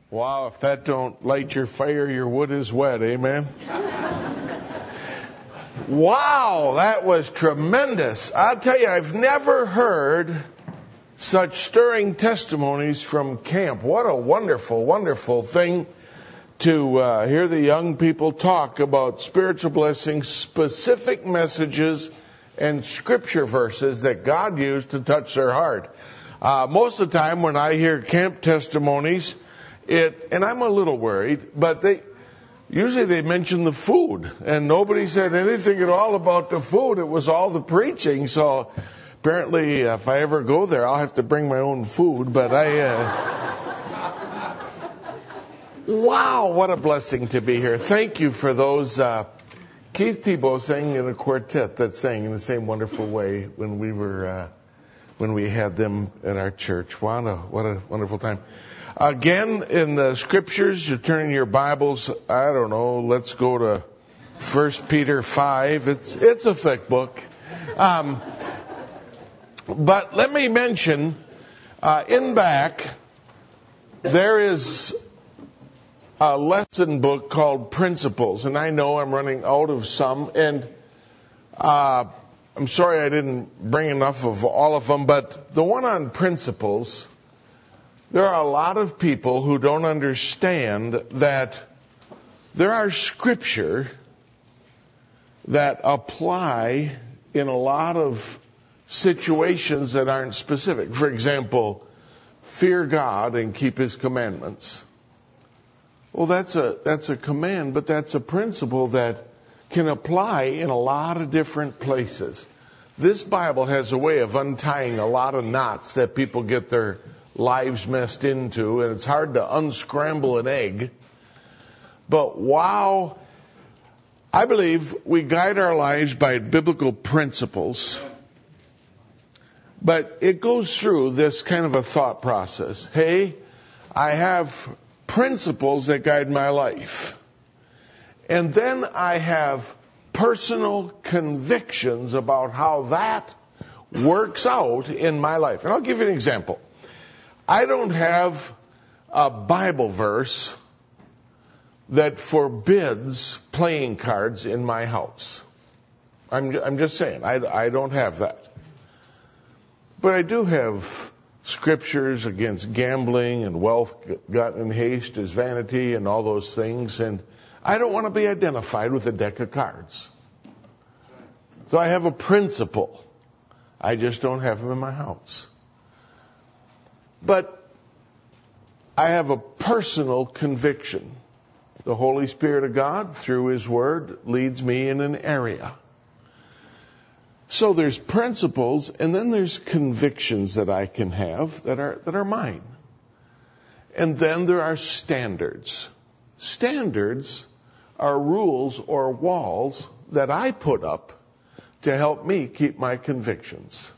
Wow, if that don't light your fire, your wood is wet. Amen. Wow, that was tremendous. I'll tell you, I've never heard such stirring testimonies from camp. What a wonderful, wonderful thing to hear the young people talk about spiritual blessings, specific messages, and scripture verses that God used to touch their heart. Most of the time when I hear camp testimonies, and I'm a little worried, but usually they mention the food, and nobody said anything at all about the food. It was all the preaching. So apparently, if I ever go there, I'll have to bring my own food. But wow, what a blessing to be here. Thank you for those. Keith Tebow sang in a quartet that sang in the same wonderful way when we had them at our church. Wow, what a wonderful time. Again, in the scriptures, you turn your Bibles, I don't know, let's go to 1 Peter 5. It's a thick book. But let me mention, in back, there is a lesson book called Principles. And I know I'm running out of some. And I'm sorry I didn't bring enough of all of them. But the one on Principles, there are a lot of people who don't understand that there are scripture that apply in a lot of situations that aren't specific. For example, fear God and keep His commandments. Well, that's a command, but that's a principle that can apply in a lot of different places. This Bible has a way of untying a lot of knots that people get their lives messed into, and it's hard to unscramble an egg. But wow, I believe we guide our lives by biblical principles, but it goes through this kind of a thought process. Hey, I have principles that guide my life, and then I have personal convictions about how that works out in my life. And I'll give you an example. I don't have a Bible verse that forbids playing cards in my house. I'm just saying, I don't have that. But I do have scriptures against gambling and wealth gotten in haste is vanity and all those things. And I don't want to be identified with a deck of cards. So I have a principle. I just don't have them in my house. But I have a personal conviction. The Holy Spirit of God, through His Word, leads me in an area. So there's principles, and then there's convictions that I can have that are mine. And then there are standards. Standards are rules or walls that I put up to help me keep my convictions.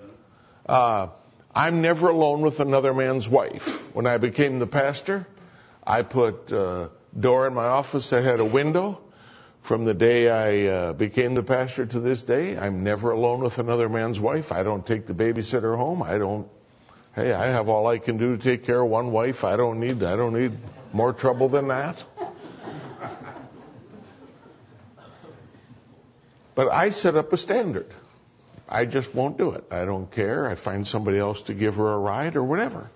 I'm never alone with another man's wife. When I became the pastor, I put a door in my office that had a window. From the day I became the pastor to this day, I'm never alone with another man's wife. I don't take the babysitter home. I have all I can do to take care of one wife. I don't need more trouble than that. But I set up a standard. I just won't do it. I don't care. I find somebody else to give her a ride or whatever.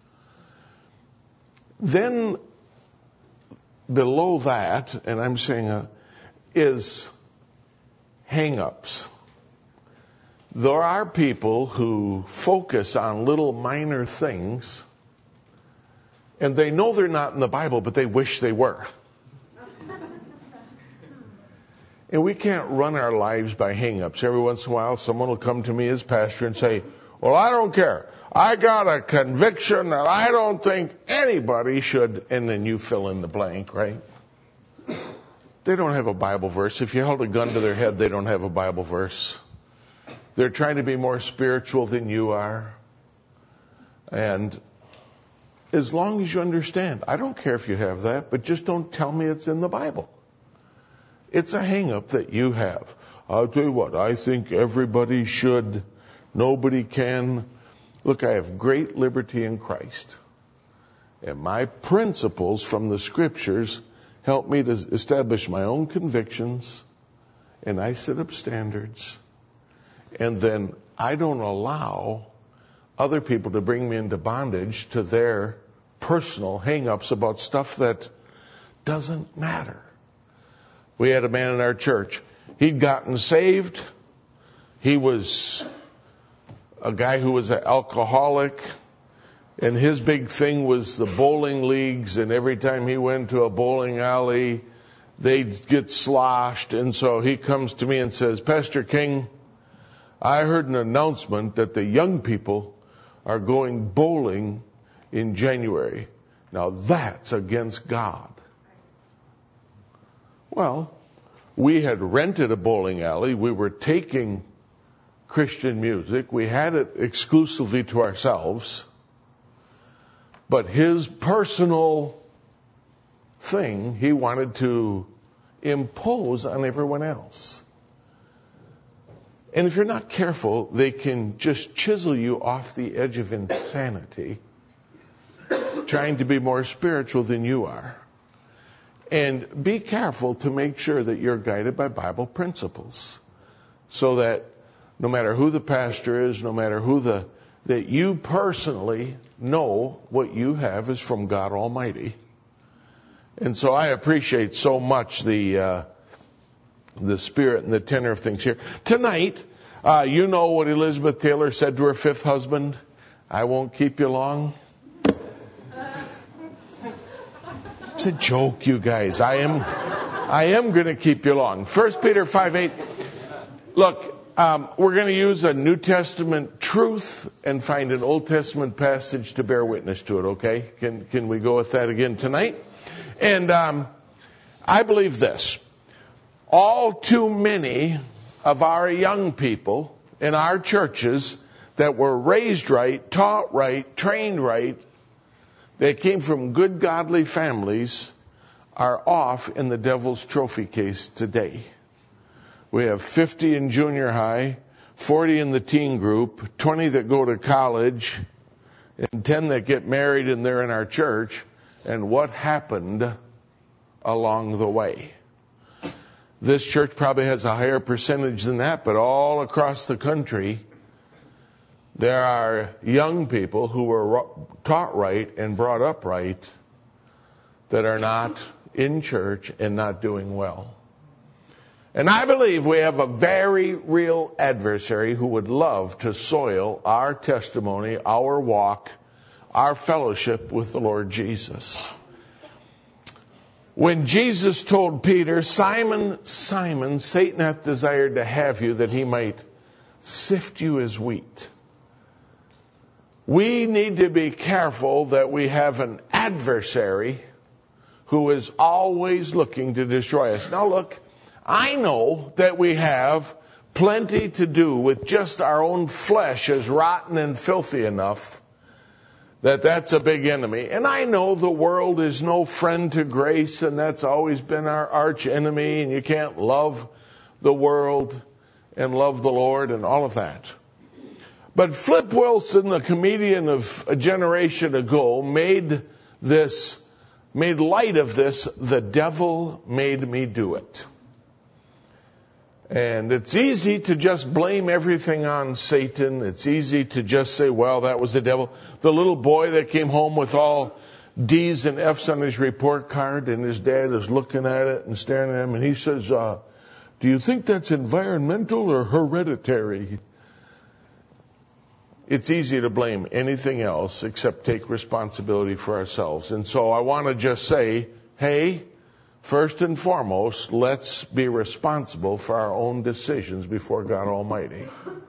Then below that, and I'm saying is hang-ups. There are people who focus on little minor things, and they know they're not in the Bible, but they wish they were. And we can't run our lives by hang-ups. Every once in a while, someone will come to me as pastor and say, well, I don't care. I got a conviction that I don't think anybody should, and then you fill in the blank, right? They don't have a Bible verse. If you held a gun to their head, they don't have a Bible verse. They're trying to be more spiritual than you are. And as long as you understand, I don't care if you have that, but just don't tell me it's in the Bible. It's a hang-up that you have. I'll tell you what, I think everybody should. Nobody can. Look, I have great liberty in Christ. And my principles from the Scriptures help me to establish my own convictions, and I set up standards. And then I don't allow other people to bring me into bondage to their personal hang-ups about stuff that doesn't matter. We had a man in our church. He'd gotten saved. He was a guy who was an alcoholic, and his big thing was the bowling leagues, and every time he went to a bowling alley, they'd get sloshed. And so he comes to me and says, Pastor King, I heard an announcement that the young people are going bowling in January. Now that's against God. Well, we had rented a bowling alley. We were taking Christian music. We had it exclusively to ourselves. But his personal thing, he wanted to impose on everyone else. And if you're not careful, they can just chisel you off the edge of insanity, trying to be more spiritual than you are. And be careful to make sure that you're guided by Bible principles, so that no matter who the pastor is, no matter that you personally know what you have is from God Almighty. And so I appreciate so much the spirit and the tenor of things here. Tonight, you know what Elizabeth Taylor said to her fifth husband, I won't keep you long. It's a joke, you guys. I am going to keep you long. 1 Peter 5:8. Look, we're going to use a New Testament truth and find an Old Testament passage to bear witness to it, okay? Can we go with that again tonight? And I believe this. All too many of our young people in our churches that were raised right, taught right, trained right, they came from good godly families, are off in the devil's trophy case today. We have 50 in junior high, 40 in the teen group, 20 that go to college, and 10 that get married and they're in our church. And what happened along the way? This church probably has a higher percentage than that, but all across the country, there are young people who were taught right and brought up right that are not in church and not doing well. And I believe we have a very real adversary who would love to soil our testimony, our walk, our fellowship with the Lord Jesus. When Jesus told Peter, Simon, Simon, Satan hath desired to have you that he might sift you as wheat. We need to be careful that we have an adversary who is always looking to destroy us. Now look, I know that we have plenty to do with just our own flesh is rotten and filthy enough that's a big enemy. And I know the world is no friend to grace, and that's always been our arch enemy, and you can't love the world and love the Lord and all of that. But Flip Wilson, the comedian of a generation ago, made light of this, the devil made me do it. And it's easy to just blame everything on Satan. It's easy to just say, well, that was the devil. The little boy that came home with all D's and F's on his report card, and his dad is looking at it and staring at him, and he says, do you think that's environmental or hereditary? It's easy to blame anything else except take responsibility for ourselves. And so I want to just say, hey, first and foremost, let's be responsible for our own decisions before God Almighty.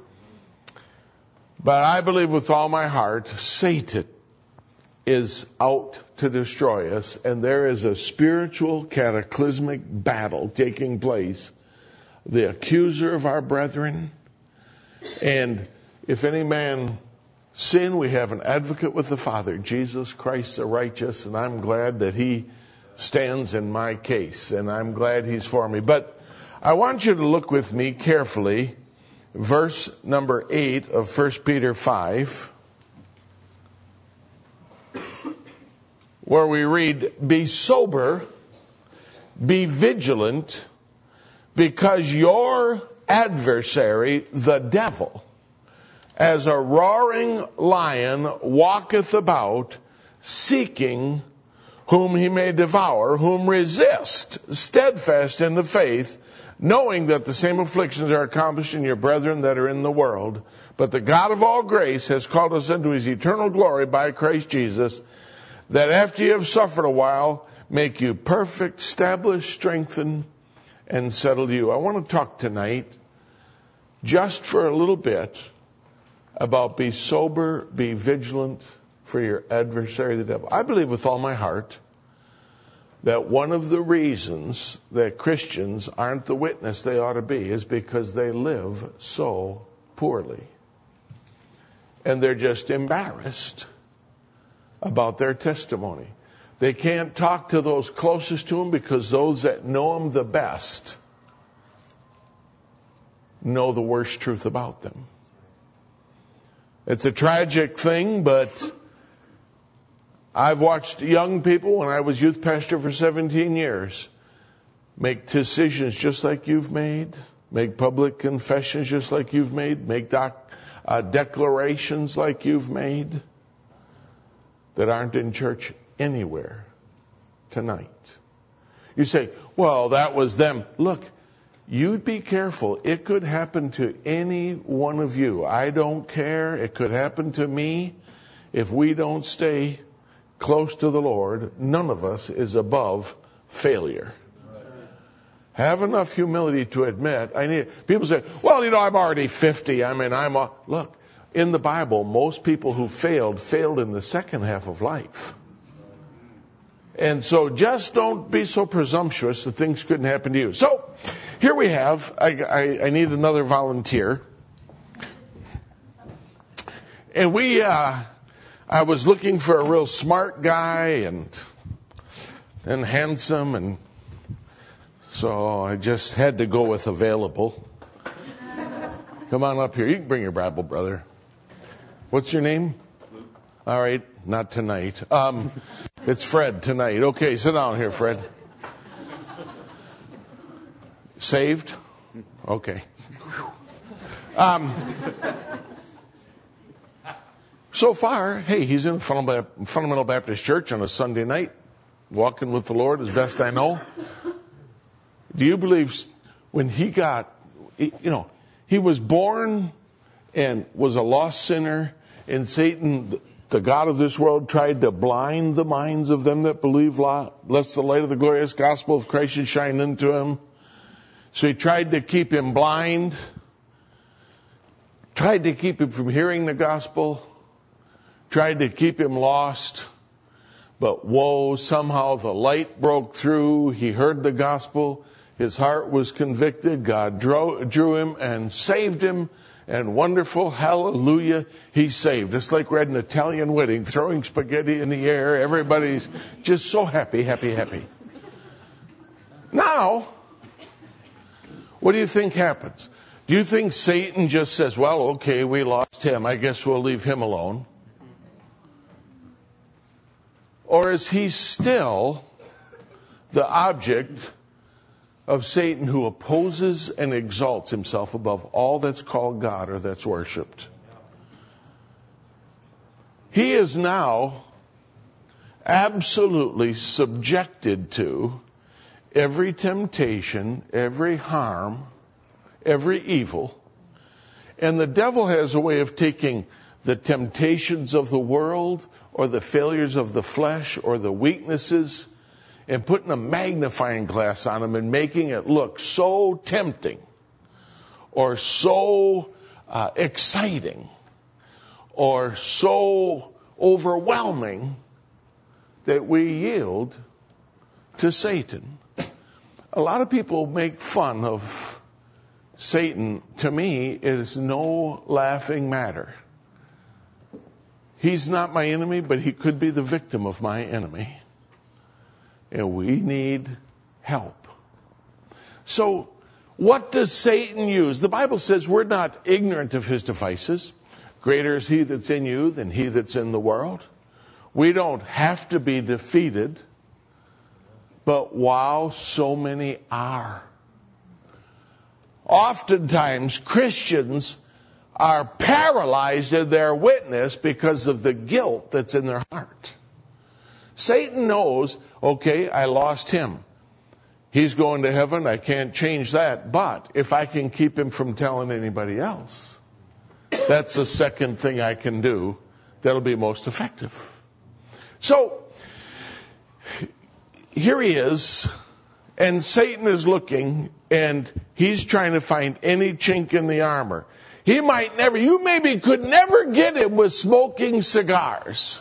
But I believe with all my heart, Satan is out to destroy us, and there is a spiritual cataclysmic battle taking place. The accuser of our brethren. And if any man sin, we have an advocate with the Father, Jesus Christ the righteous, and I'm glad that he stands in my case, and I'm glad he's for me. But I want you to look with me carefully, verse number 8 of 1 Peter 5. where we read, "Be sober, be vigilant, because your adversary, the devil, as a roaring lion walketh about, seeking whom he may devour, whom resist, steadfast in the faith, knowing that the same afflictions are accomplished in your brethren that are in the world. But the God of all grace has called us unto his eternal glory by Christ Jesus, that after you have suffered a while, make you perfect, establish, strengthen, and settle you." I want to talk tonight, just for a little bit, about be sober, be vigilant for your adversary, the devil. I believe with all my heart that one of the reasons that Christians aren't the witness they ought to be is because they live so poorly. And they're just embarrassed about their testimony. They can't talk to those closest to them because those that know them the best know the worst truth about them. It's a tragic thing, but I've watched young people, when I was youth pastor for 17 years, make decisions just like you've made, make public confessions just like you've made, make declarations like you've made, that aren't in church anywhere tonight. You say, "Well, that was them." Look, you'd be careful. It could happen to any one of you. I don't care. It could happen to me. If we don't stay close to the Lord, none of us is above failure. Have enough humility to admit, people say, "Well, I'm already 50. Look, in the Bible, most people who failed in the second half of life. And so just don't be so presumptuous that things couldn't happen to you. So here we have, I need another volunteer. And I was looking for a real smart guy and handsome, and so I just had to go with available. Come on up here. You can bring your Bible, brother. What's your name? Luke. All right, not tonight. It's Fred tonight. Okay, sit down here, Fred. Saved? Okay. So far, hey, he's in Fundamental Baptist Church on a Sunday night, walking with the Lord as best I know. Do you believe when he was born and was a lost sinner, and Satan, the god of this world, tried to blind the minds of them that believe, lest the light of the glorious gospel of Christ should shine into him. So he tried to keep him blind, tried to keep him from hearing the gospel, tried to keep him lost. But whoa, somehow the light broke through. He heard the gospel. His heart was convicted. God drew him and saved him. And wonderful, hallelujah, he's saved. It's like we're at an Italian wedding, throwing spaghetti in the air. Everybody's just so happy, happy, happy. Now, what do you think happens? Do you think Satan just says, "Well, okay, we lost him. I guess we'll leave him alone"? Or is he still the object of Satan, who opposes and exalts himself above all that's called God or that's worshipped? He is now absolutely subjected to every temptation, every harm, every evil. And the devil has a way of taking the temptations of the world or the failures of the flesh or the weaknesses and putting a magnifying glass on them and making it look so tempting or so exciting or so overwhelming that we yield to Satan. A lot of people make fun of Satan. To me, it is no laughing matter. He's not my enemy, but he could be the victim of my enemy. And we need help. So, what does Satan use? The Bible says we're not ignorant of his devices. Greater is he that's in you than he that's in the world. We don't have to be defeated. But wow, so many are. Oftentimes, Christians are paralyzed in their witness because of the guilt that's in their heart. Satan knows, okay, I lost him. He's going to heaven. I can't change that. But if I can keep him from telling anybody else, that's the second thing I can do that'll be most effective. So, here he is, and Satan is looking, and he's trying to find any chink in the armor. You maybe could never get him with smoking cigars.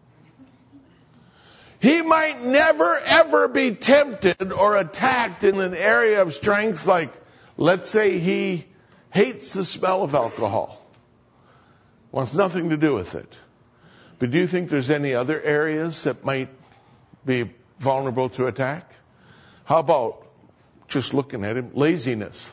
He might never, ever be tempted or attacked in an area of strength like, let's say he hates the smell of alcohol. Wants nothing to do with it. But do you think there's any other areas that might be vulnerable to attack? How about, just looking at him, laziness?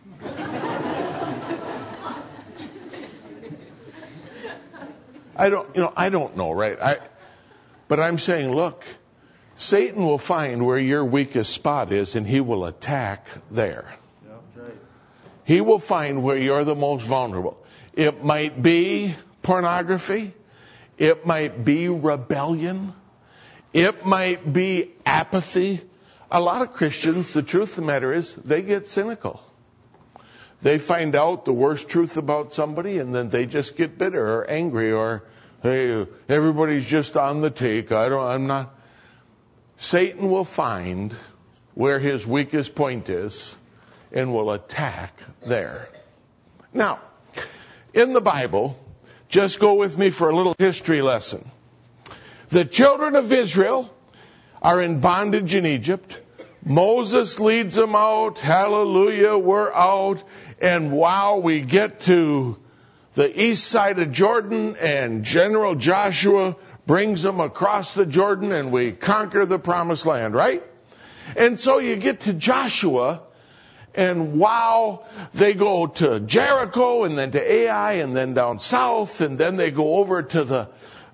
I don't know, right? But I'm saying, look, Satan will find where your weakest spot is, and he will attack there. Yeah, that's right. He will find where you're the most vulnerable. It might be pornography. It might be rebellion. It might be apathy. A lot of Christians, the truth of the matter is, they get cynical. They find out the worst truth about somebody, and then they just get bitter or angry, or, hey, everybody's just on the take. I'm not. Satan will find where his weakest point is and will attack there. Now, in the Bible, just go with me for a little history lesson. The children of Israel are in bondage in Egypt. Moses leads them out. Hallelujah, we're out. And wow, we get to the east side of Jordan, and General Joshua brings them across the Jordan, and we conquer the promised land, right? And so you get to Joshua, and wow, they go to Jericho, and then to Ai, and then down south, and then they go over to the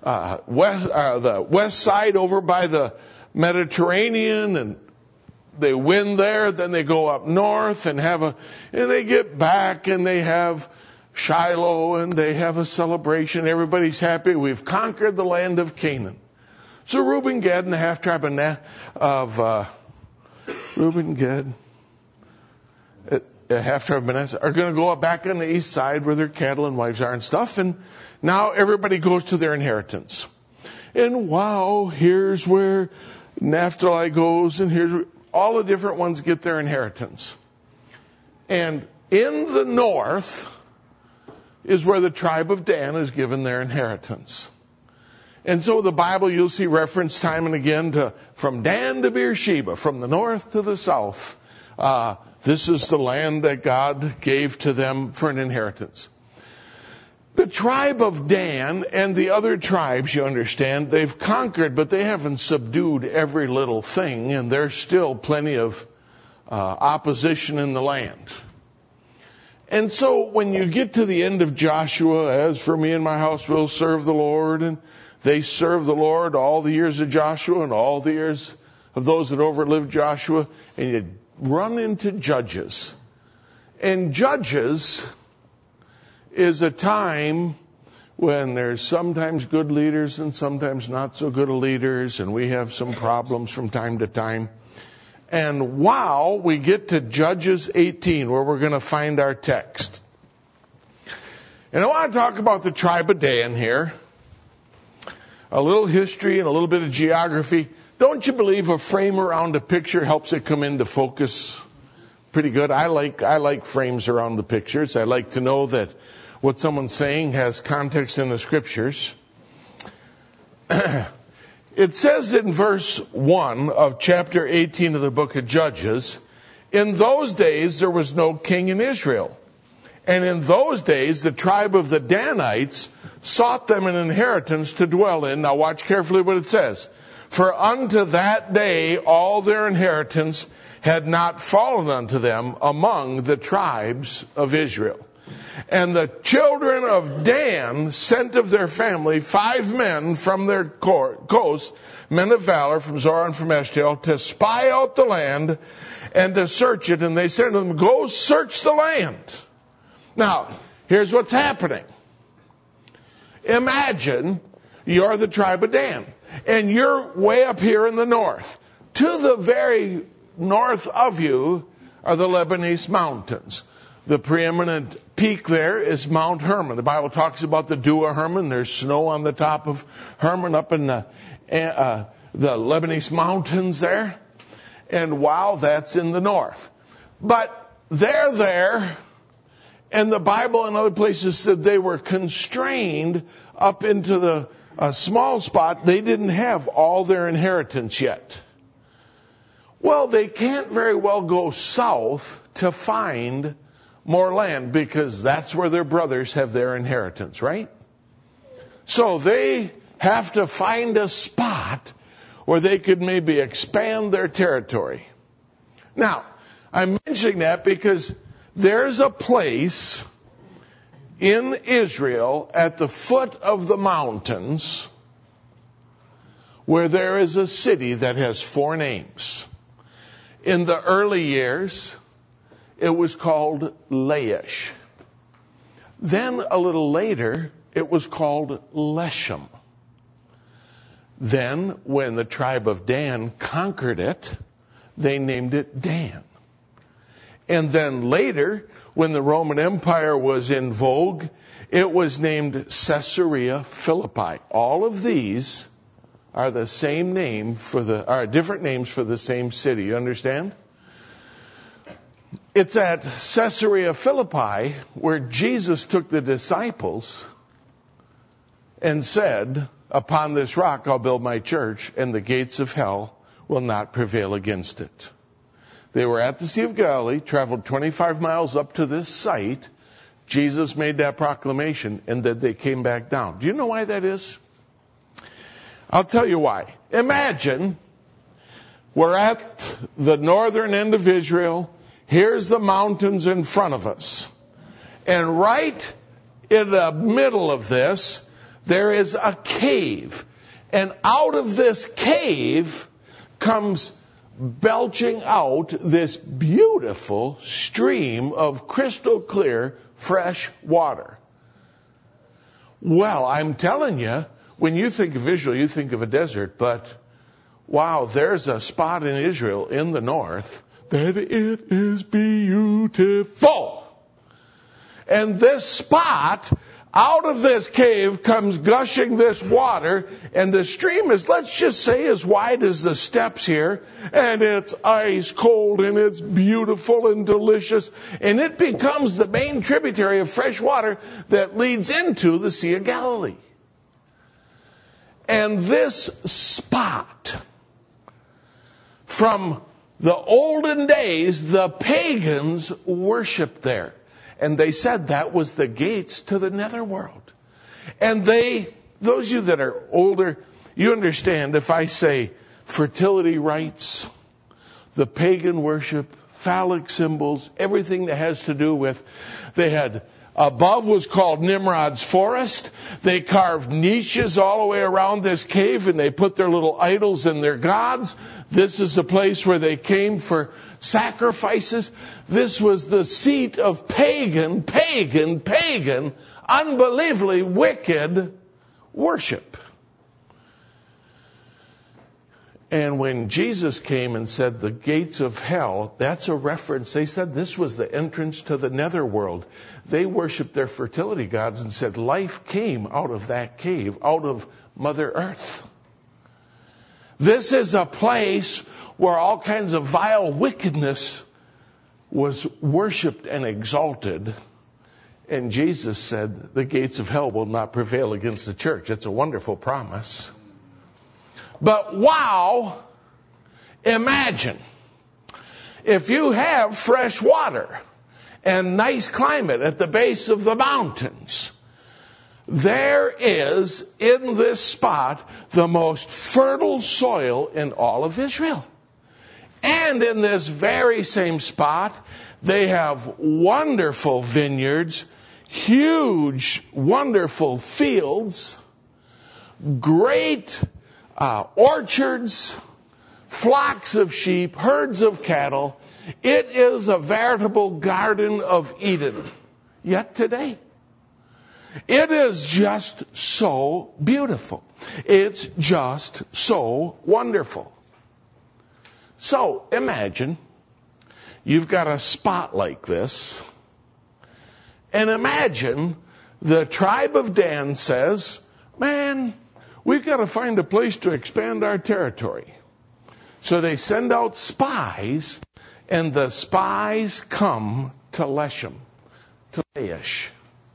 west side over by the Mediterranean, and they win there. Then they go up north and and they get back, and they have Shiloh, and they have a celebration. Everybody's happy. We've conquered the land of Canaan. So Reuben, Gad, and the half tribe of Reuben, Gad, half tribe of Manasseh are going to go up back on the east side where their cattle and wives are and stuff. And now everybody goes to their inheritance. And wow, here's where Naphtali goes, and here's where all the different ones get their inheritance. And in the north is where the tribe of Dan is given their inheritance. And so the Bible, you'll see reference time and again from Dan to Beersheba, from the north to the south. This is the land that God gave to them for an inheritance. The tribe of Dan and the other tribes, you understand, they've conquered, but they haven't subdued every little thing, and there's still plenty of opposition in the land. And so when you get to the end of Joshua, as for me and my house, we'll serve the Lord, and they serve the Lord all the years of Joshua and all the years of those that overlived Joshua, and you run into Judges. And Judges is a time when there's sometimes good leaders and sometimes not so good leaders, and we have some problems from time to time. And wow, we get to Judges 18, where we're going to find our text. And I want to talk about the tribe of Dan here. A little history and a little bit of geography. Don't you believe a frame around a picture helps it come into focus pretty good? I like frames around the pictures. I like to know that what someone's saying has context in the scriptures. It says in verse 1 of chapter 18 of the book of Judges, in those days there was no king in Israel. And in those days the tribe of the Danites sought them an inheritance to dwell in. Now watch carefully what it says. For unto that day all their inheritance had not fallen unto them among the tribes of Israel. And the children of Dan sent of their family 5 men from their coast, men of valor from Zorah and from Eshtaol, to spy out the land and to search it. And they said to them, go search the land. Now, here's what's happening. Imagine you're the tribe of Dan, and you're way up here in the north. To the very north of you are the Lebanese mountains. The preeminent peak there is Mount Hermon. The Bible talks about the dew of Hermon. There's snow on the top of Hermon up in the Lebanese mountains there. And wow, that's in the north. But they're there, and the Bible and other places said they were constrained up into the small spot. They didn't have all their inheritance yet. Well, they can't very well go south to find more land, because that's where their brothers have their inheritance, right? So they have to find a spot where they could maybe expand their territory. Now, I'm mentioning that because there's a place in Israel at the foot of the mountains where there is a city that has 4 names. In the early years, it was called Laish. Then a little later, it was called Leshem. Then, when the tribe of Dan conquered it, they named it Dan. And then later, when the Roman Empire was in vogue, it was named Caesarea Philippi. All of these are the same name are different names for the same city. You understand? It's at Caesarea Philippi where Jesus took the disciples and said, upon this rock I'll build my church, and the gates of hell will not prevail against it. They were at the Sea of Galilee, traveled 25 miles up to this site. Jesus made that proclamation, and then they came back down. Do you know why that is? I'll tell you why. Imagine we're at the northern end of Israel. Here's the mountains in front of us. And right in the middle of this, there is a cave. And out of this cave comes belching out this beautiful stream of crystal clear, fresh water. Well, I'm telling you, when you think of Israel, you think of a desert, but wow, there's a spot in Israel in the north that it is beautiful. And this spot, out of this cave comes gushing this water, and the stream is, let's just say, as wide as the steps here, and it's ice cold, and it's beautiful and delicious, and it becomes the main tributary of fresh water that leads into the Sea of Galilee. And this spot, from the olden days, the pagans worshiped there. And they said that was the gates to the netherworld. And those of you that are older, you understand if I say fertility rites, the pagan worship, phallic symbols, everything that has to do with, they had, above was called Nimrod's forest. They carved niches all the way around this cave, and they put their little idols and their gods. This is a place where they came for sacrifices. This was the seat of pagan, unbelievably wicked worship. And when Jesus came and said the gates of hell, that's a reference. They said this was the entrance to the netherworld. They worshiped their fertility gods and said life came out of that cave, out of Mother Earth. This is a place where all kinds of vile wickedness was worshipped and exalted. And Jesus said the gates of hell will not prevail against the church. It's a wonderful promise. But wow, imagine if you have fresh water and nice climate at the base of the mountains. There is, in this spot, the most fertile soil in all of Israel. And in this very same spot, they have wonderful vineyards, huge, wonderful fields, great orchards, flocks of sheep, herds of cattle. It is a veritable Garden of Eden. Yet today, it is just so beautiful. It's just so wonderful. So imagine you've got a spot like this, and imagine the tribe of Dan says, man, we've got to find a place to expand our territory. So they send out spies, and the spies come to Leshem, to Laish.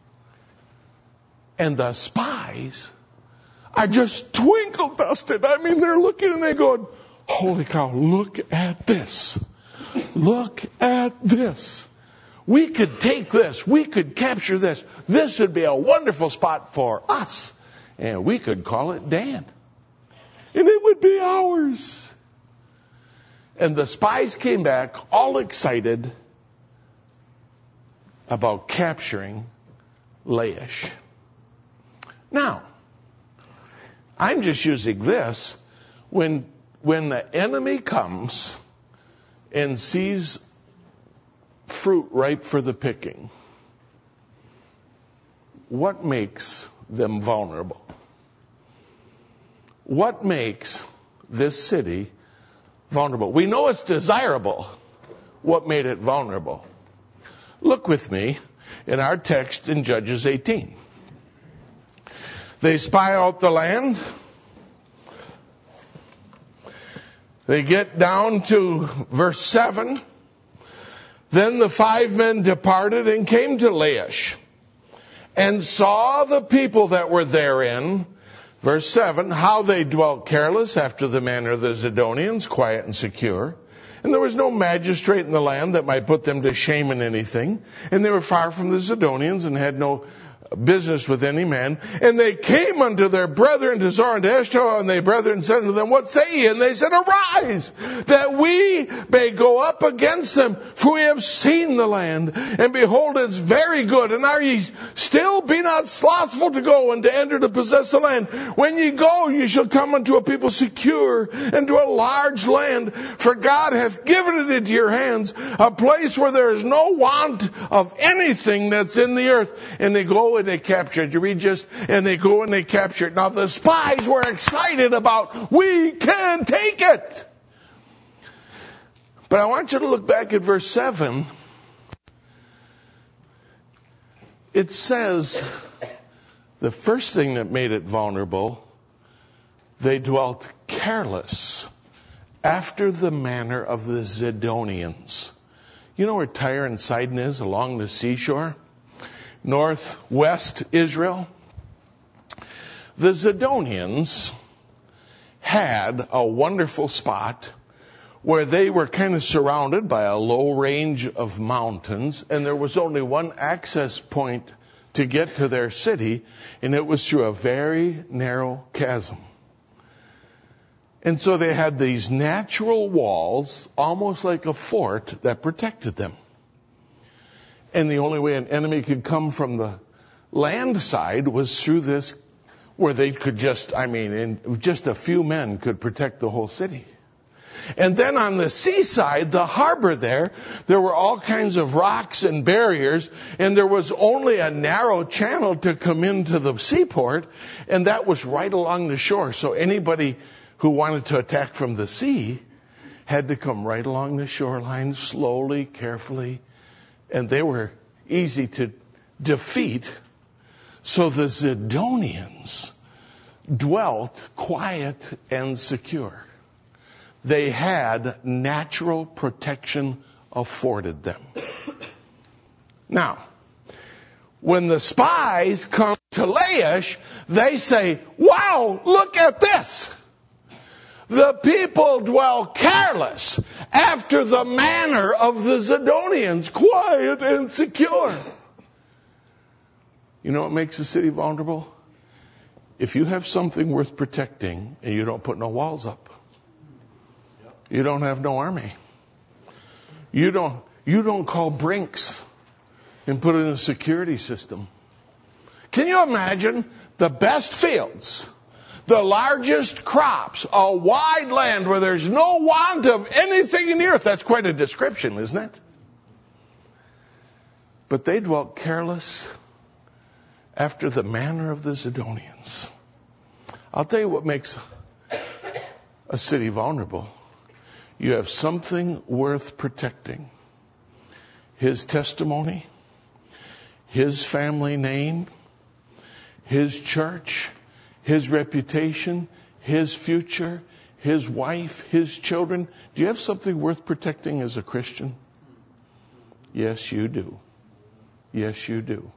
And the spies are just twinkle-dusted. I mean, they're looking and they're going, holy cow, look at this. Look at this. We could take this. We could capture this. This would be a wonderful spot for us. And we could call it Dan. And it would be ours. And the spies came back all excited about capturing Laish. Now, I'm just using this when the enemy comes and sees fruit ripe for the picking. What makes them vulnerable? What makes this city vulnerable? We know it's desirable. What made it vulnerable? Look with me in our text in Judges 18. They spy out the land. They get down to verse 7. Then the 5 men departed and came to Laish and saw the people that were therein. Verse 7, how they dwelt careless after the manner of the Zidonians, quiet and secure. And there was no magistrate in the land that might put them to shame in anything. And they were far from the Zidonians and had no business with any man. And they came unto their brethren to Zor and to Eshtaol, and their brethren said unto them, what say ye? And they said, arise, that we may go up against them, for we have seen the land, and behold, it's very good. And are ye still? Be not slothful to go and to enter to possess the land. When ye go, ye shall come unto a people secure, and to a large land, for God hath given it into your hands, a place where there is no want of anything that's in the earth. And they go and they capture it. You read just, and they go and they capture it. Now the spies were excited about, we can take it. But I want you to look back at verse 7. It says, the first thing that made it vulnerable, they dwelt careless after the manner of the Zidonians. You know where Tyre and Sidon is, along the seashore? Northwest Israel. The Zidonians had a wonderful spot where they were kind of surrounded by a low range of mountains, and there was only one access point to get to their city, and it was through a very narrow chasm. And so they had these natural walls, almost like a fort, that protected them. And the only way an enemy could come from the land side was through this, where they could just, in just a few men could protect the whole city. And then on the seaside, the harbor there were all kinds of rocks and barriers, and there was only a narrow channel to come into the seaport, and that was right along the shore. So anybody who wanted to attack from the sea had to come right along the shoreline, slowly, carefully, and they were easy to defeat. So the Zidonians dwelt quiet and secure. They had natural protection afforded them. Now, when the spies come to Laish, they say, wow, look at this. The people dwell careless after the manner of the Zidonians, quiet and secure. You know what makes a city vulnerable? If you have something worth protecting and you don't put no walls up, you don't have no army. You don't call Brinks and put in a security system. Can you imagine the best fields, the largest crops, a wide land where there's no want of anything in the earth? That's quite a description, isn't it? But they dwelt careless after the manner of the Zidonians. I'll tell you what makes a city vulnerable. You have something worth protecting. His testimony, his family name, his church, his reputation, his future, his wife, his children. Do you have something worth protecting as a Christian? Yes, you do. Yes, you do.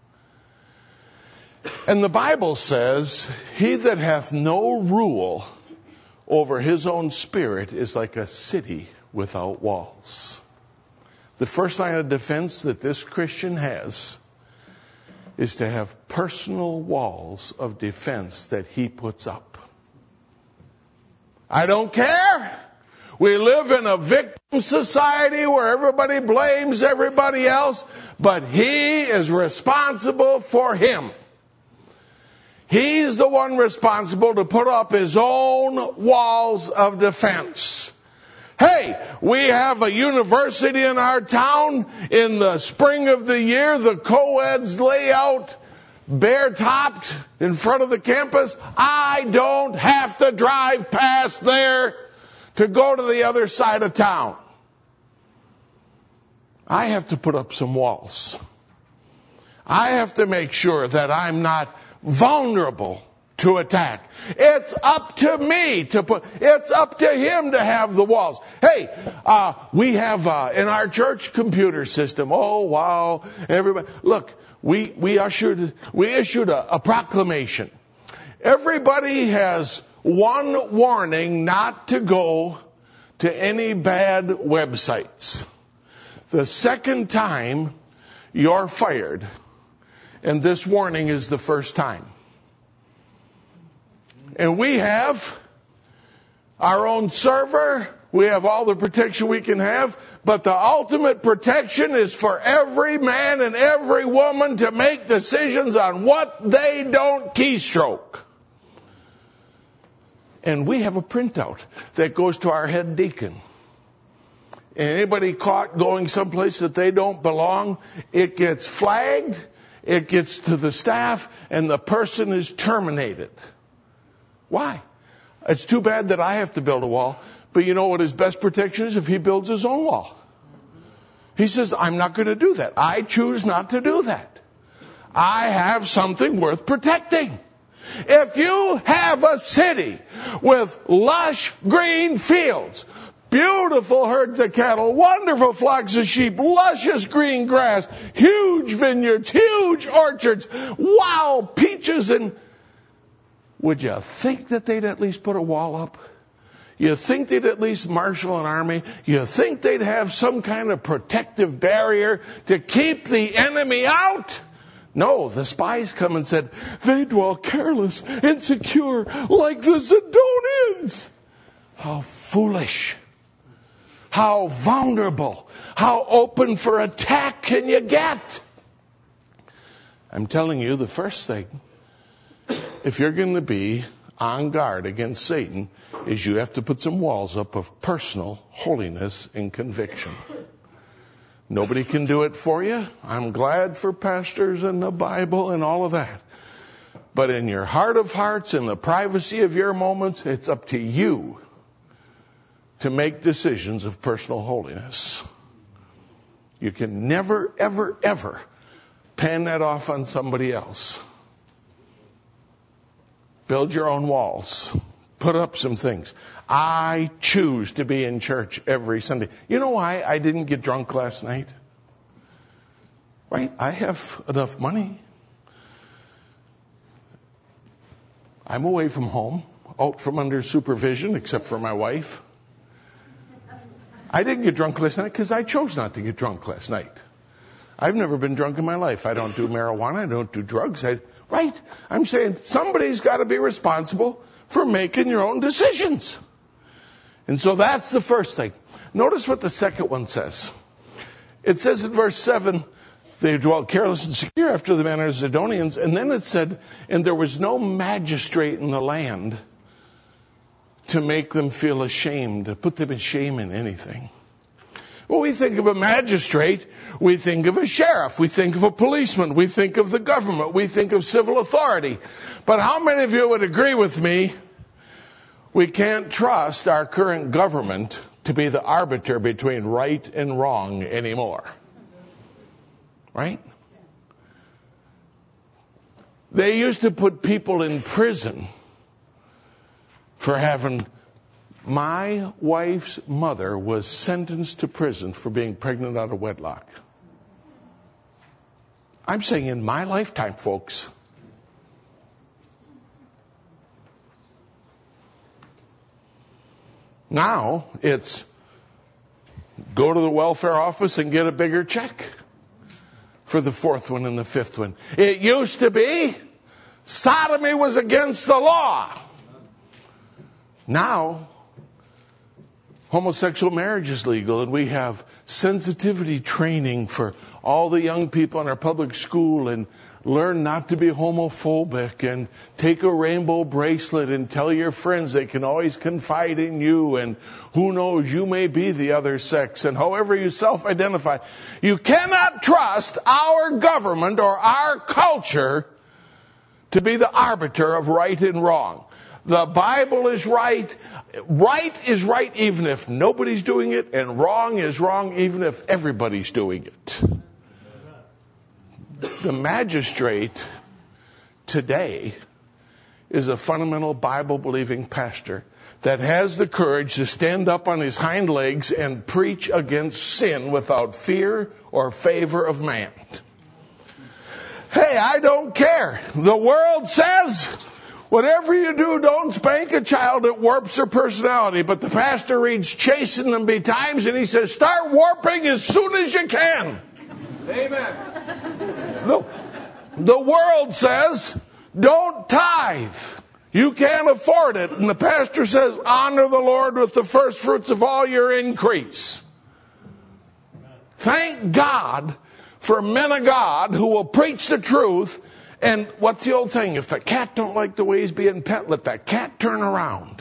And the Bible says, he that hath no rule over his own spirit is like a city without walls. The first line of defense that this Christian has is to have personal walls of defense that he puts up. I don't care. We live in a victim society where everybody blames everybody else, but he is responsible for him. He's the one responsible to put up his own walls of defense. Hey, we have a university in our town. In the spring of the year, the co-eds lay out bare-topped in front of the campus. I don't have to drive past there to go to the other side of town. I have to put up some walls. I have to make sure that I'm not vulnerable to attack. It's up to me it's up to him to have the walls. Hey, we have in our church computer system. Oh, wow. Everybody, look, we issued a proclamation. Everybody has one warning not to go to any bad websites. The second time, you're fired. And this warning is the first time. And we have our own server. We have all the protection we can have. But the ultimate protection is for every man and every woman to make decisions on what they don't keystroke. And we have a printout that goes to our head deacon. And anybody caught going someplace that they don't belong, it gets flagged, it gets to the staff, and the person is terminated. Why? It's too bad that I have to build a wall. But you know what his best protection is? If he builds his own wall. He says, I'm not going to do that. I choose not to do that. I have something worth protecting. If you have a city with lush green fields, beautiful herds of cattle, wonderful flocks of sheep, luscious green grass, huge vineyards, huge orchards, wow, peaches, and would you think that they'd at least put a wall up? You think they'd at least marshal an army? You think they'd have some kind of protective barrier to keep the enemy out? No, the spies come and said, they dwell careless, insecure, like the Zidonians. How foolish. How vulnerable. How open for attack can you get? I'm telling you, the first thing, if you're going to be on guard against Satan, is you have to put some walls up of personal holiness and conviction. Nobody can do it for you. I'm glad for pastors and the Bible and all of that. But in your heart of hearts, in the privacy of your moments, it's up to you to make decisions of personal holiness. You can never, ever, ever pan that off on somebody else. Build your own walls. Put up some things. I choose to be in church every Sunday. You know why I didn't get drunk last night? Right? I have enough money. I'm away from home, out from under supervision, except for my wife. I didn't get drunk last night because I chose not to get drunk last night. I've never been drunk in my life. I don't do marijuana. I don't do drugs. Right? I'm saying somebody's got to be responsible for making your own decisions. And so that's the first thing. Notice what the second one says. It says in verse 7, They dwelt careless and secure after the manner of Zidonians. And then it said, and there was no magistrate in the land to make them feel ashamed, to put them in shame in anything. When we think of a magistrate, we think of a sheriff, we think of a policeman, we think of the government, we think of civil authority. But how many of you would agree with me, we can't trust our current government to be the arbiter between right and wrong anymore? Right? They used to put people in prison for having... My wife's mother was sentenced to prison for being pregnant out of wedlock. I'm saying in my lifetime, folks. Now it's go to the welfare office and get a bigger check for the fourth one and the fifth one. It used to be sodomy was against the law. Now homosexual marriage is legal, and we have sensitivity training for all the young people in our public school, and learn not to be homophobic, and take a rainbow bracelet and tell your friends they can always confide in you, and who knows, you may be the other sex, and however you self-identify. You cannot trust our government or our culture to be the arbiter of right and wrong. The Bible is right. Right is right even if nobody's doing it, and wrong is wrong even if everybody's doing it. The magistrate today is a fundamental Bible-believing pastor that has the courage to stand up on his hind legs and preach against sin without fear or favor of man. Hey, I don't care. The world says... whatever you do, don't spank a child. It warps their personality. But the pastor reads chasten them betimes, and he says, start warping as soon as you can. Amen. The world says, don't tithe. You can't afford it. And the pastor says, honor the Lord with the first fruits of all your increase. Thank God for men of God who will preach the truth. And what's the old saying? If the cat don't like the way he's being pet, let that cat turn around.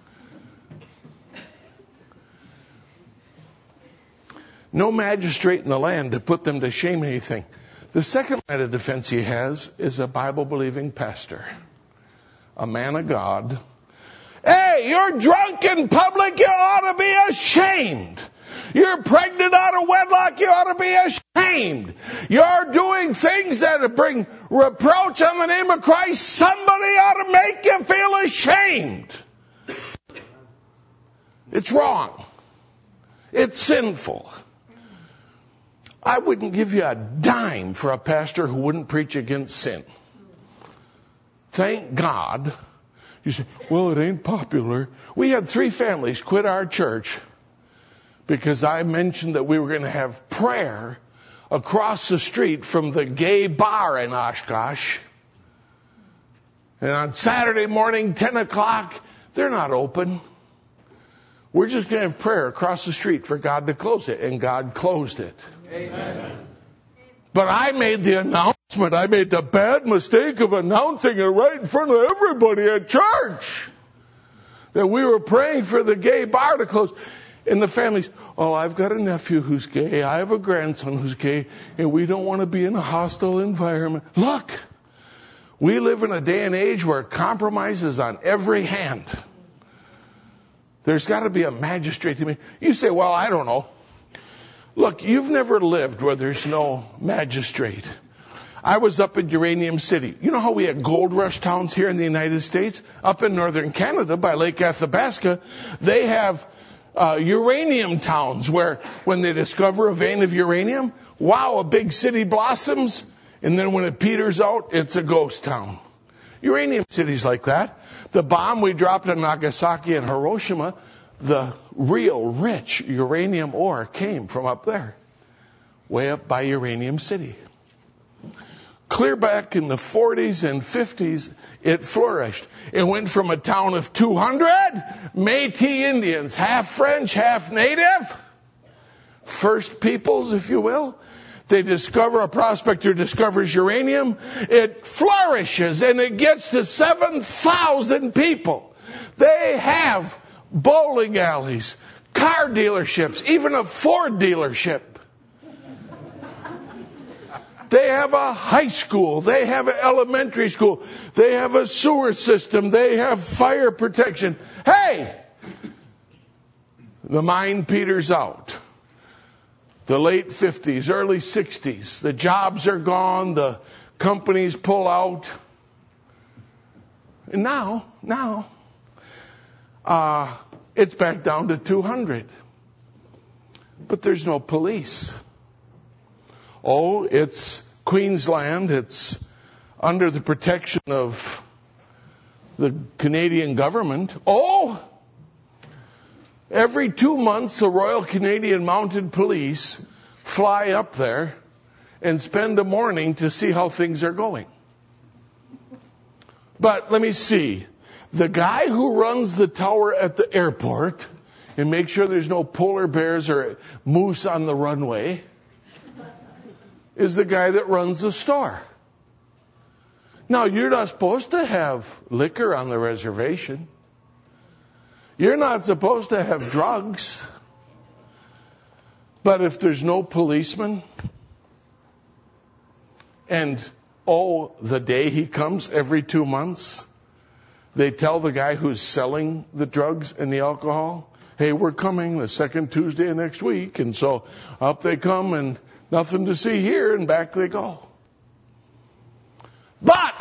No magistrate in the land to put them to shame anything. The second line of defense he has is a Bible-believing pastor. A man of God. Hey, you're drunk in public, you ought to be ashamed. You're pregnant out of wedlock, you ought to be ashamed. You're doing things that bring reproach on the name of Christ. Somebody ought to make you feel ashamed. It's wrong. It's sinful. I wouldn't give you a dime for a pastor who wouldn't preach against sin. Thank God. You say, well, it ain't popular. We had 3 families quit our church because I mentioned that we were going to have prayer across the street from the gay bar in Oshkosh. And on Saturday morning, 10 o'clock, they're not open. We're just going to have prayer across the street for God to close it. And God closed it. Amen. But I made the announcement. I made the bad mistake of announcing it right in front of everybody at church that we were praying for the gay bar to close. And the families, oh, I've got a nephew who's gay. I have a grandson who's gay. And we don't want to be in a hostile environment. Look, we live in a day and age where compromise is on every hand. There's got to be a magistrate to me. You say, well, I don't know. Look, you've never lived where there's no magistrate. I was up in Uranium City. You know how we had gold rush towns here in the United States? Up in northern Canada by Lake Athabasca, they have uranium towns where when they discover a vein of uranium, wow, a big city blossoms. And then when it peters out, it's a ghost town. Uranium cities like that. The bomb we dropped on Nagasaki and Hiroshima, the real rich uranium ore came from up there, way up by Uranium City. Clear back in the 40s and 50s, it flourished. It went from a town of 200 Métis Indians, half French, half native, First Peoples, if you will. They discover, a prospector discovers uranium. It flourishes and it gets to 7,000 people. They have bowling alleys, car dealerships, even a Ford dealership. They have a high school. They have an elementary school. They have a sewer system. They have fire protection. Hey! The mine peters out. The late 50s, early 60s. The jobs are gone. The companies pull out. And now, it's back down to 200. But there's no police. Oh, it's Queensland. It's under the protection of the Canadian government. Oh! Every 2 months, the Royal Canadian Mounted Police fly up there and spend a morning to see how things are going. But let me see. The guy who runs the tower at the airport and makes sure there's no polar bears or moose on the runway is the guy that runs the store. Now, you're not supposed to have liquor on the reservation. You're not supposed to have drugs. But if there's no policeman, and the day he comes every 2 months, they tell the guy who's selling the drugs and the alcohol, hey, we're coming the second Tuesday of next week. And so up they come and nothing to see here, and back they go. But,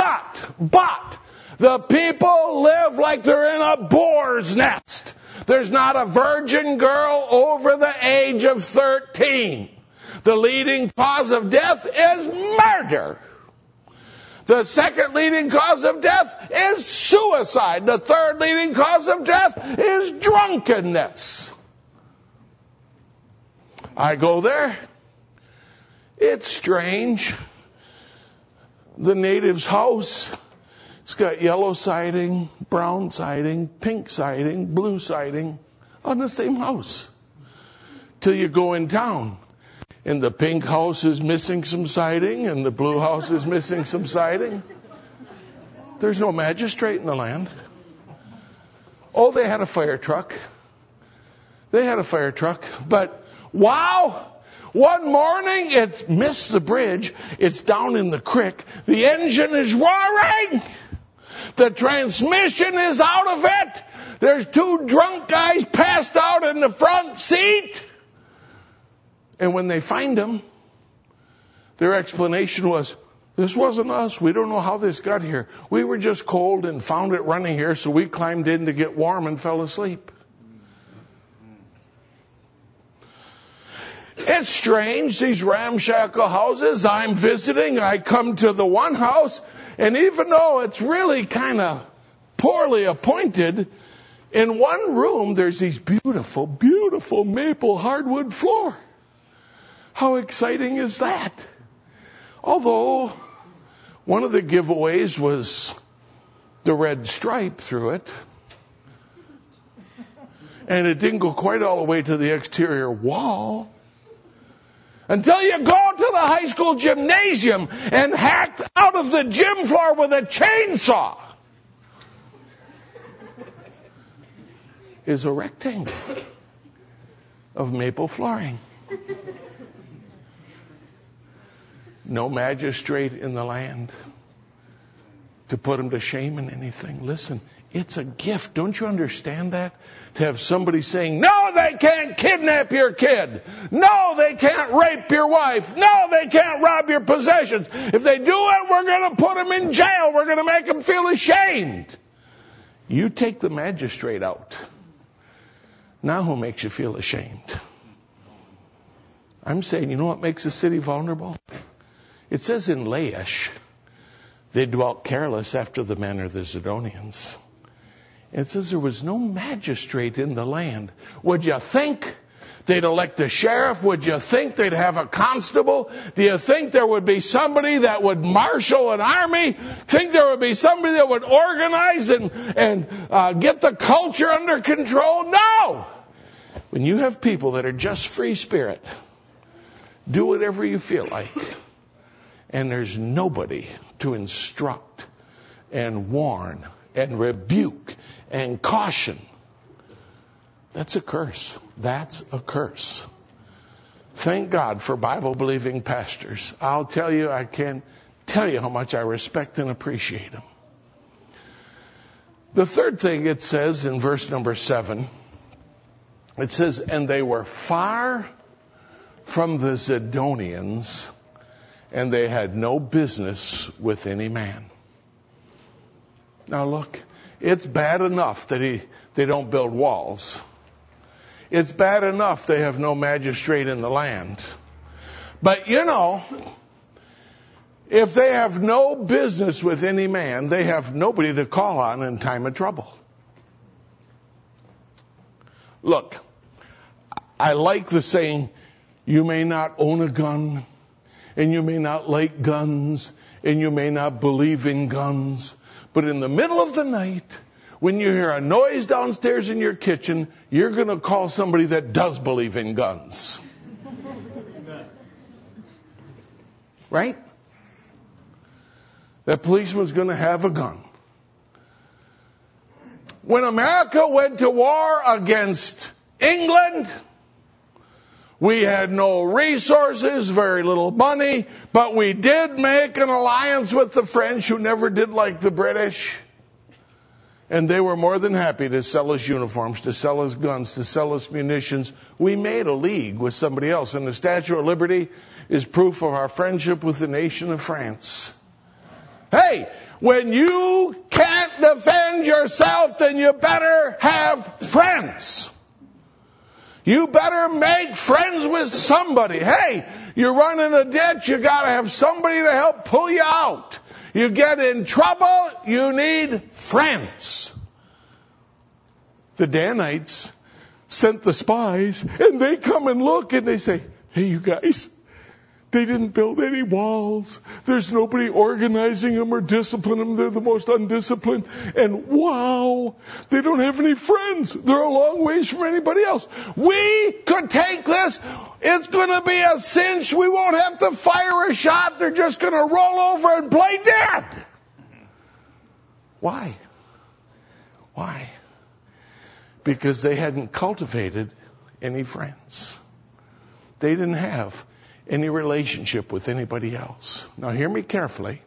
the people live like they're in a boar's nest. There's not a virgin girl over the age of 13. The leading cause of death is murder. The second leading cause of death is suicide. The third leading cause of death is drunkenness. I go there. It's strange. The native's house, it's got yellow siding, brown siding, pink siding, blue siding on the same house. Till you go in town. And the pink house is missing some siding, and the blue house is missing some siding. There's no magistrate in the land. Oh, they had a fire truck. But, wow! One morning, it's missed the bridge. It's down in the creek. The engine is roaring. The transmission is out of it. There's 2 drunk guys passed out in the front seat. And when they find them, their explanation was, this wasn't us. We don't know how this got here. We were just cold and found it running here, so we climbed in to get warm and fell asleep. It's strange, these ramshackle houses. I'm visiting. I come to the one house, and even though it's really kind of poorly appointed, in one room there's these beautiful, beautiful maple hardwood floor. How exciting is that? Although one of the giveaways was the red stripe through it. And it didn't go quite all the way to the exterior wall. Until you go to the high school gymnasium and hack out of the gym floor with a chainsaw. Is a rectangle of maple flooring. No magistrate in the land to put them to shame in anything. Listen, it's a gift. Don't you understand that? To have somebody saying, no, they can't kidnap your kid. No, they can't rape your wife. No, they can't rob your possessions. If they do it, we're going to put them in jail. We're going to make them feel ashamed. You take the magistrate out. Now who makes you feel ashamed? I'm saying, you know what makes a city vulnerable? It says in Laish, they dwelt careless after the manner of the Zidonians. It says there was no magistrate in the land. Would you think they'd elect a sheriff? Would you think they'd have a constable? Do you think there would be somebody that would marshal an army? Think there would be somebody that would organize and get the culture under control? No! When you have people that are just free spirit, Do whatever you feel like. And there's nobody to instruct and warn and rebuke and caution. That's a curse. That's a curse. Thank God for Bible-believing pastors. I'll tell you, I can't tell you how much I respect and appreciate them. The third thing it says in verse number 7, it says, and they were far from the Zidonians, and they had no business with any man. Now look, it's bad enough that they don't build walls. It's bad enough they have no magistrate in the land. But if they have no business with any man, they have nobody to call on in time of trouble. Look, I like the saying, you may not own a gun, and you may not like guns, and you may not believe in guns, but in the middle of the night, when you hear a noise downstairs in your kitchen, you're going to call somebody that does believe in guns. Right? That policeman's going to have a gun. When America went to war against England, we had no resources, very little money, but we did make an alliance with the French, who never did like the British. And they were more than happy to sell us uniforms, to sell us guns, to sell us munitions. We made a league with somebody else. And the Statue of Liberty is proof of our friendship with the nation of France. Hey, when you can't defend yourself, then you better have friends. You better make friends with somebody. Hey, you're running a ditch, you got to have somebody to help pull you out. You get in trouble, you need friends. The Danites sent the spies, and they come and look, and they say, hey, you guys, they didn't build any walls. There's nobody organizing them or disciplining them. They're the most undisciplined. And wow, they don't have any friends. They're a long ways from anybody else. We could take this. It's going to be a cinch. We won't have to fire a shot. They're just going to roll over and play dead. Why? Why? Because they hadn't cultivated any friends. They didn't have any relationship with anybody else. Now hear me carefully.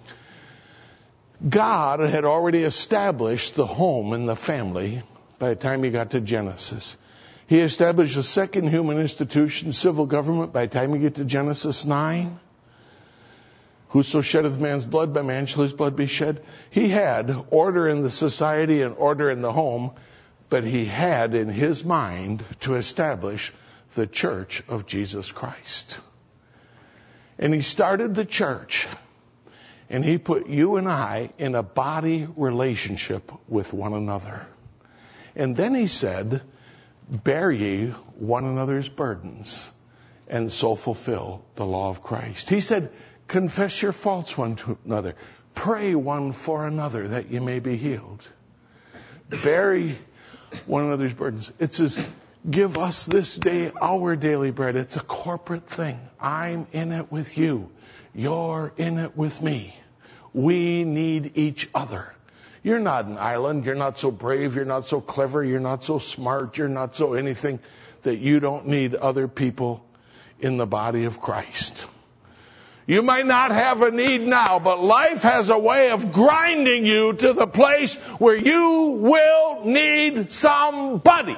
God had already established the home and the family by the time he got to Genesis. He established a second human institution, civil government, by the time you get to Genesis 9. Whoso sheddeth man's blood, by man shall his blood be shed. He had order in the society and order in the home, but he had in his mind to establish the church of Jesus Christ. And he started the church, and he put you and I in a body relationship with one another. And then he said, bear ye one another's burdens, and so fulfill the law of Christ. He said, confess your faults one to another. Pray one for another that you may be healed. Bear ye one another's burdens. It says, give us this day our daily bread. It's a corporate thing. I'm in it with you. You're in it with me. We need each other. You're not an island. You're not so brave. You're not so clever. You're not so smart. You're not so anything that you don't need other people in the body of Christ. You might not have a need now, but life has a way of grinding you to the place where you will need somebody.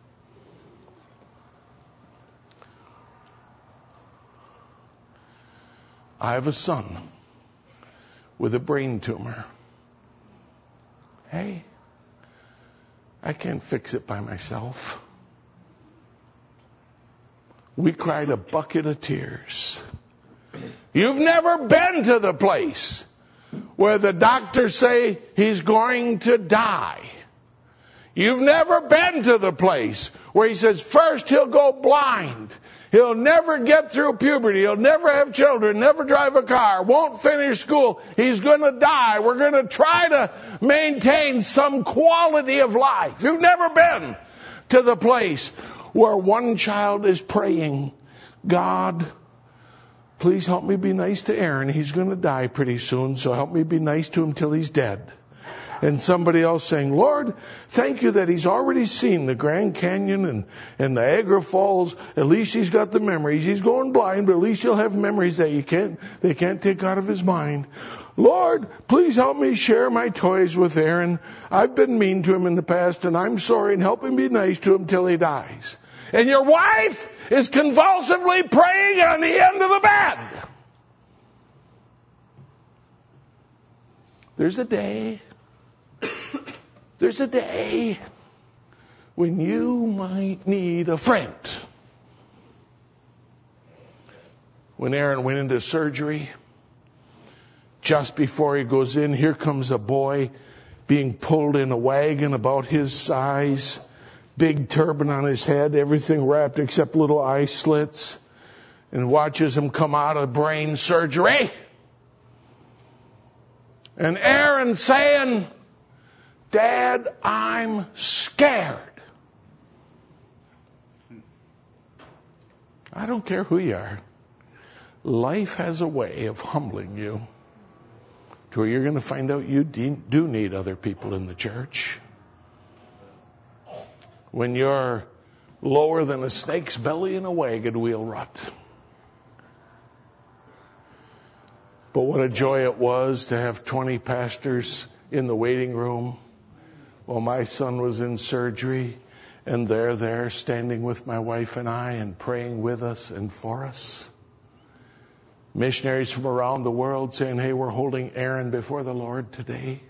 I have a son with a brain tumor. Hey, I can't fix it by myself. We cried a bucket of tears. You've never been to the place where the doctors say he's going to die. You've never been to the place where he says first he'll go blind. He'll never get through puberty. He'll never have children, never drive a car, won't finish school. He's going to die. We're going to try to maintain some quality of life. You've never been to the place where one child is praying, God, please help me be nice to Aaron. He's going to die pretty soon, so help me be nice to him till he's dead. And somebody else saying, Lord, thank you that he's already seen the Grand Canyon and Niagara Falls. At least he's got the memories. He's going blind, but at least he'll have memories that they can't take out of his mind. Lord, please help me share my toys with Aaron. I've been mean to him in the past, and I'm sorry, and help him be nice to him till he dies. And your wife is convulsively praying on the end of the bed. There's a day when you might need a friend. When Aaron went into surgery, just before he goes in, here comes a boy being pulled in a wagon about his size, big turban on his head, everything wrapped except little eye slits, and watches him come out of brain surgery. And Aaron saying, Dad, I'm scared. I don't care who you are. Life has a way of humbling you to where you're going to find out you do need other people in the church. When you're lower than a snake's belly in a wagon wheel rut. But what a joy it was to have 20 pastors in the waiting room while my son was in surgery, and they're there standing with my wife and I and praying with us and for us. Missionaries from around the world saying, hey, we're holding Aaron before the Lord today.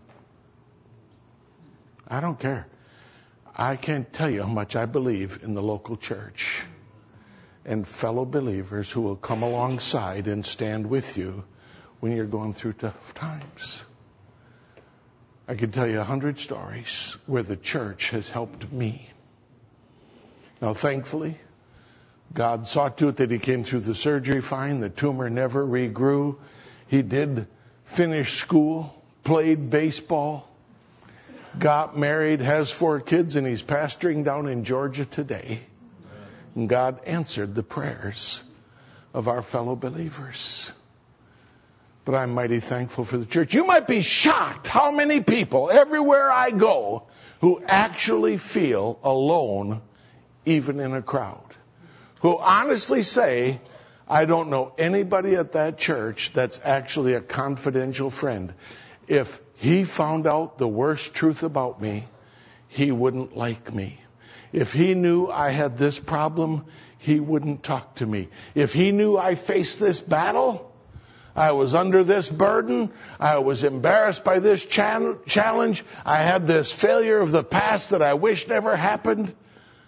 I don't care. I can't tell you how much I believe in the local church and fellow believers who will come alongside and stand with you when you're going through tough times. I could tell you 100 stories where the church has helped me. Now, thankfully, God saw to it that he came through the surgery fine. The tumor never regrew. He did finish school, played baseball, got married, has 4 kids, and he's pastoring down in Georgia today. And God answered the prayers of our fellow believers. But I'm mighty thankful for the church. You might be shocked how many people everywhere I go who actually feel alone, even in a crowd. Who honestly say, I don't know anybody at that church that's actually a confidential friend. If he found out the worst truth about me, he wouldn't like me. If he knew I had this problem, he wouldn't talk to me. If he knew I faced this battle, I was under this burden, I was embarrassed by this challenge, I had this failure of the past that I wish never happened.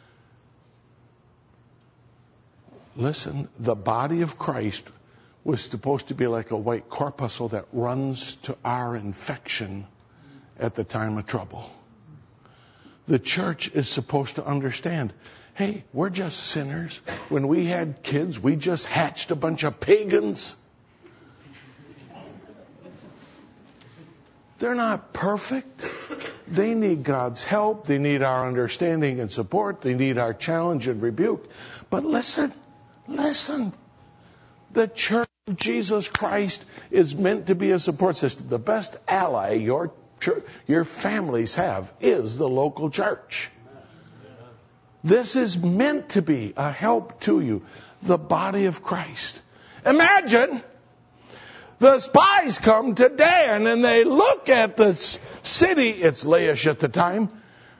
Listen, the body of Christ was supposed to be like a white corpuscle that runs to our infection at the time of trouble. The church is supposed to understand, hey, we're just sinners. When we had kids, we just hatched a bunch of pagans. They're not perfect. They need God's help. They need our understanding and support. They need our challenge and rebuke. But listen. The Church of Jesus Christ is meant to be a support system. The best ally your families have is the local church. This is meant to be a help to you, the body of Christ. Imagine the spies come to Dan and they look at the city. It's Laish at the time.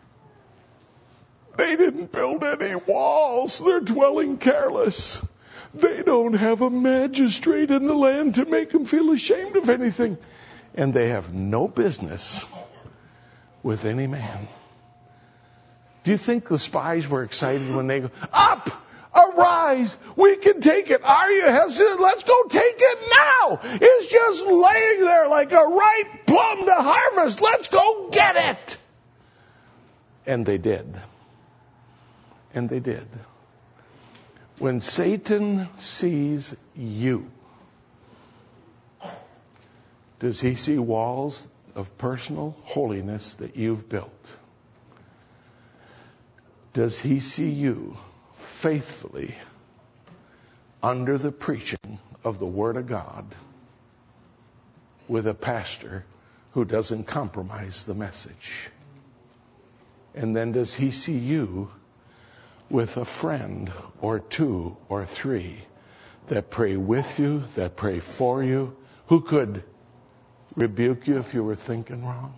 They didn't build any walls. They're dwelling careless. They don't have a magistrate in the land to make them feel ashamed of anything. And they have no business with any man. Do you think the spies were excited when they go, up, arise, we can take it. Are you hesitant? Let's go take it now. It's just laying there like a ripe plum to harvest. Let's go get it. And they did. And they did. When Satan sees you, does he see walls of personal holiness that you've built? Does he see you faithfully under the preaching of the Word of God with a pastor who doesn't compromise the message? And then does he see you with a friend or two or three that pray with you, that pray for you, who could rebuke you if you were thinking wrong?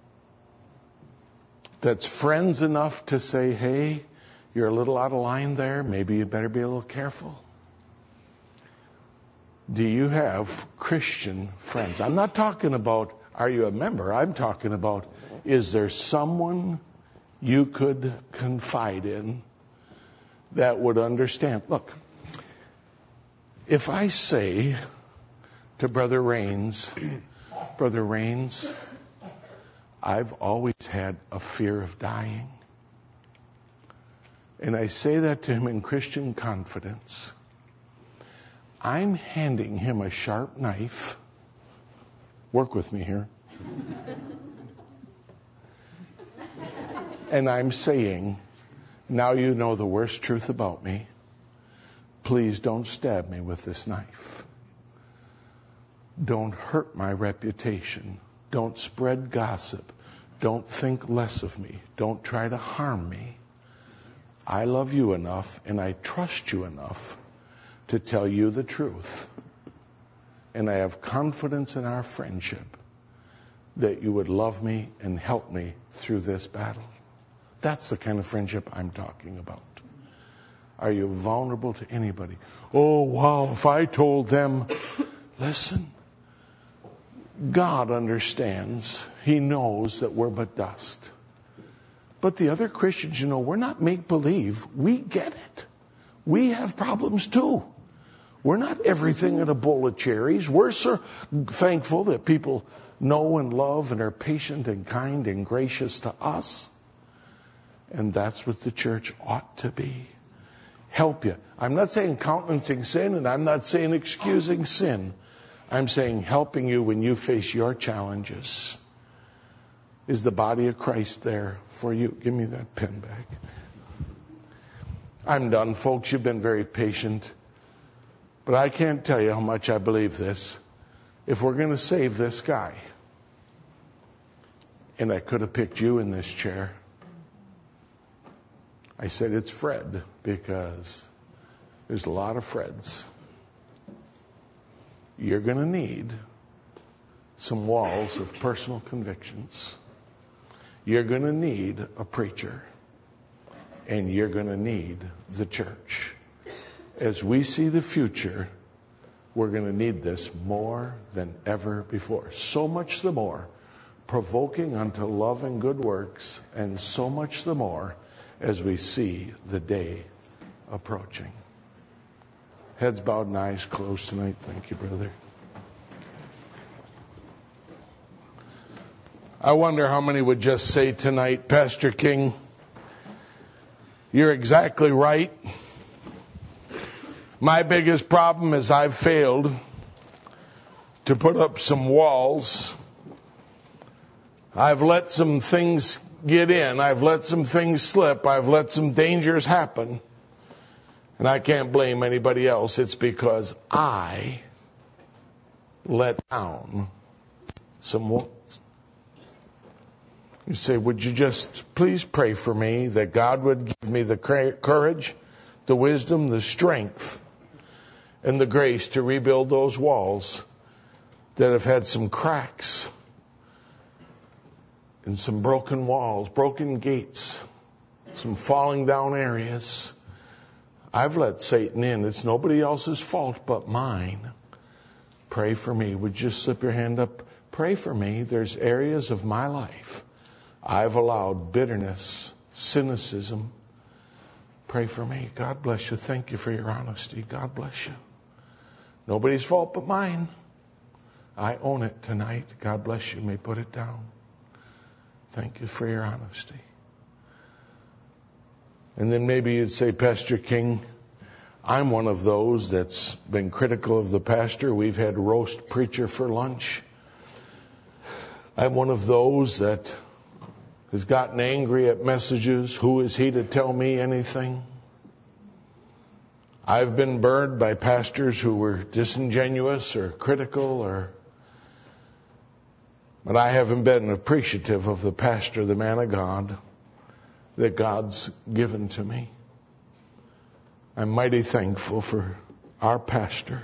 That's friends enough to say, hey, you're a little out of line there. Maybe you better be a little careful. Do you have Christian friends? I'm not talking about, are you a member? I'm talking about, is there someone you could confide in that would understand? Look, if I say to Brother Rains, Brother Rains, I've always had a fear of dying. And I say that to him in Christian confidence. I'm handing him a sharp knife. Work with me here. And I'm saying, now you know the worst truth about me. Please don't stab me with this knife. Don't hurt my reputation. Don't spread gossip. Don't think less of me. Don't try to harm me. I love you enough and I trust you enough to tell you the truth. And I have confidence in our friendship that you would love me and help me through this battle. That's the kind of friendship I'm talking about. Are you vulnerable to anybody? Oh, wow, if I told them, listen, God understands. He knows that we're but dust. But the other Christians, you know, we're not make-believe. We get it. We have problems too. We're not everything in a bowl of cherries. We're so thankful that people know and love and are patient and kind and gracious to us. And that's what the church ought to be. Help you. I'm not saying countenancing sin, and I'm not saying excusing sin. I'm saying helping you when you face your challenges. Is the body of Christ there for you? Give me that pen back. I'm done, folks. You've been very patient. But I can't tell you how much I believe this. If we're going to save this guy, and I could have picked you in this chair, I said it's Fred because there's a lot of Freds. You're going to need some walls of personal convictions. You're going to need a preacher. And you're going to need the church. As we see the future, we're going to need this more than ever before. So much the more, provoking unto love and good works, and so much the more as we see the day approaching. Heads bowed and eyes closed tonight. Thank you, brother. I wonder how many would just say tonight, Pastor King, you're exactly right. My biggest problem is I've failed to put up some walls. I've let some things get in. I've let some things slip. I've let some dangers happen. And I can't blame anybody else. It's because I let down some walls. You say, would you just please pray for me that God would give me the courage, the wisdom, the strength, and the grace to rebuild those walls that have had some cracks and some broken walls, broken gates, some falling down areas. I've let Satan in. It's nobody else's fault but mine. Pray for me. Would you slip your hand up? Pray for me. There's areas of my life I've allowed bitterness, cynicism. Pray for me. God bless you. Thank you for your honesty. God bless you. Nobody's fault but mine. I own it tonight. God bless you. You may put it down. Thank you for your honesty. And then maybe you'd say, Pastor King, I'm one of those that's been critical of the pastor. We've had roast preacher for lunch. I'm one of those that has gotten angry at messages. Who is he to tell me anything? I've been burned by pastors who were disingenuous or critical, but I haven't been appreciative of the pastor, the man of God, that God's given to me. I'm mighty thankful for our pastor.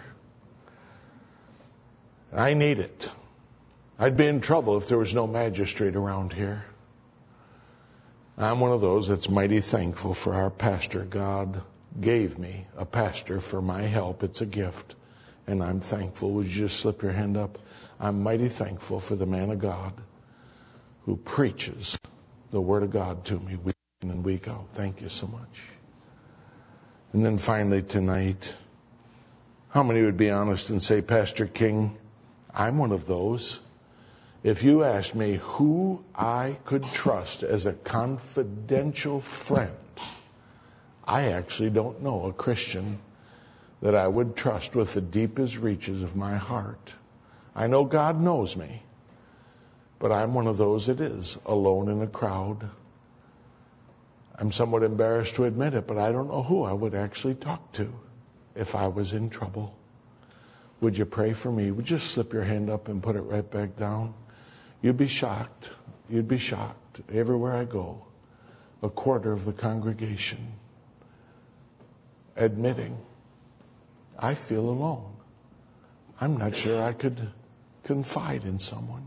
I need it. I'd be in trouble if there was no magistrate around here. I'm one of those that's mighty thankful for our pastor. God gave me a pastor for my help. It's a gift, and I'm thankful. Would you just slip your hand up? I'm mighty thankful for the man of God who preaches the Word of God to me week in and week out. Thank you so much. And then finally tonight, how many would be honest and say, Pastor King, I'm one of those. If you asked me who I could trust as a confidential friend, I actually don't know a Christian that I would trust with the deepest reaches of my heart. I know God knows me, but I'm one of those that is alone in a crowd. I'm somewhat embarrassed to admit it, but I don't know who I would actually talk to if I was in trouble. Would you pray for me? Would you just slip your hand up and put it right back down? You'd be shocked. You'd be shocked. Everywhere I go, a quarter of the congregation admitting, I feel alone. I'm not sure I could confide in someone.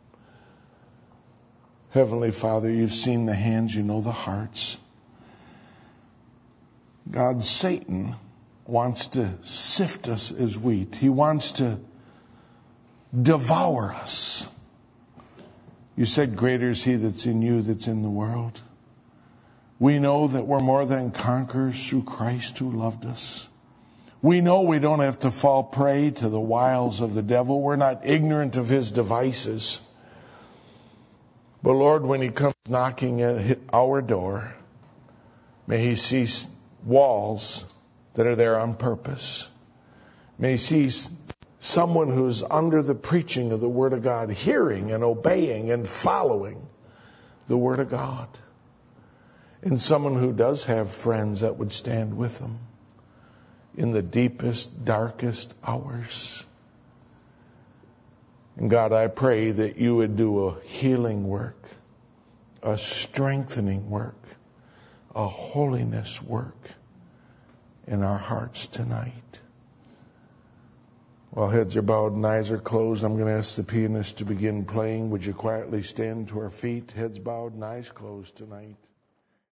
Heavenly Father, you've seen the hands, you know the hearts. God, Satan wants to sift us as wheat. He wants to devour us. You said, greater is he that's in you that's in the world. We know that we're more than conquerors through Christ who loved us. We know we don't have to fall prey to the wiles of the devil. We're not ignorant of his devices. But Lord, when he comes knocking at our door, may he see walls that are there on purpose. May he see someone who's under the preaching of the Word of God, hearing and obeying and following the Word of God. And someone who does have friends that would stand with them in the deepest, darkest hours. And God, I pray that you would do a healing work, a strengthening work, a holiness work in our hearts tonight. While heads are bowed and eyes are closed, I'm going to ask the pianist to begin playing. Would you quietly stand to our feet, heads bowed and eyes closed tonight?